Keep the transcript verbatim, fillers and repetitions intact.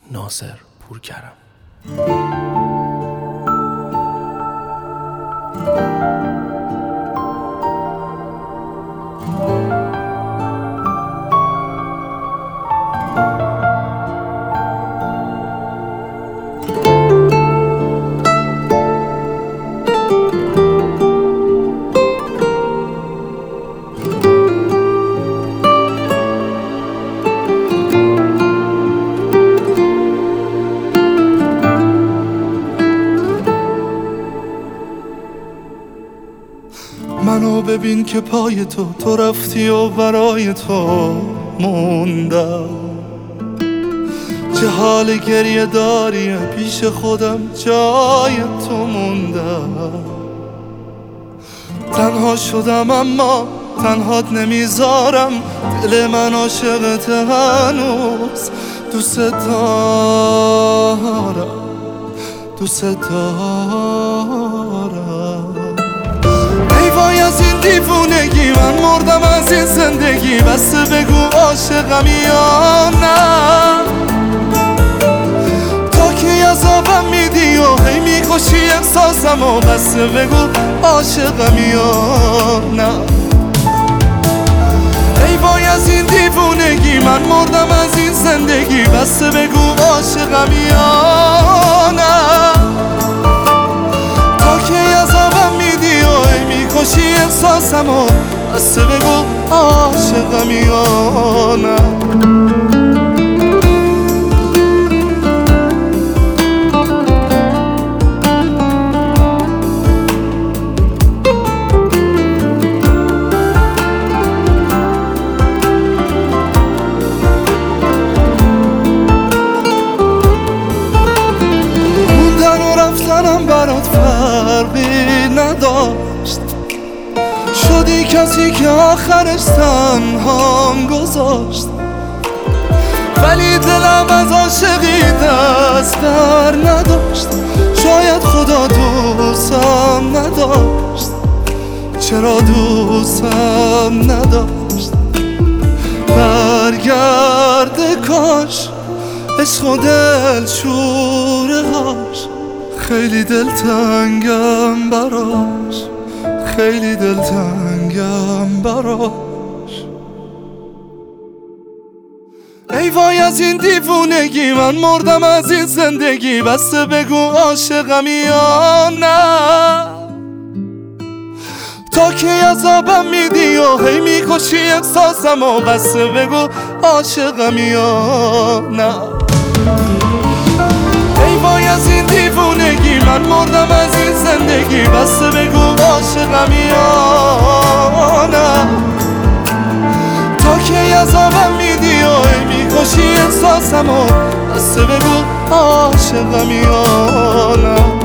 ناصر پورکرم. منو ببین که پای تو تو رفتی و برای تو موندم، چه حال گریه داری پیش خودم جای تو موندم. تنها شدم اما تنهات نمیذارم، دل من عاشقت هنوز، دوست دارم دوست دارم. ای وای از این دیوونگی، من مردم از این زندگی، بس بگو عاشقم یا نه. تا کی عذابم میدی و هی میکشی احساسم و بس بگو عاشقم یا نه. ای وای از این دیوونگی، من مردم از این زندگی، بس بگو عاشقم یا نه. تا کی عذابم میدی و هی میکشی احساسم و بس بگو عاشقم یا نه. رفتنم برات فرقی نداشت، شدی کسی که آخرش تنهام گذاشت. ولی دلم از عاشقی دست بر نداشت، شاید خدا دوستم نداشت. چرا دوستم نداشت؟ برگرده کاش عشق و دل شوره هاش، خیلی دلتنگم براش، خیلی دلتنگم براش. ای وای از این دیوونگی، من مردم از این زندگی، بس بگو عاشقم یا نه. تا کی عذابم میدی و هی میکشی احساسم و بس بگو عاشقم یا نه. ای وای از این دیوونگی، من مردم از این زندگی، بس بگو عاشقم یا نه. تا کی عذابم میدی و هی میکشی احساسم و بس بگو عاشقم یا نه.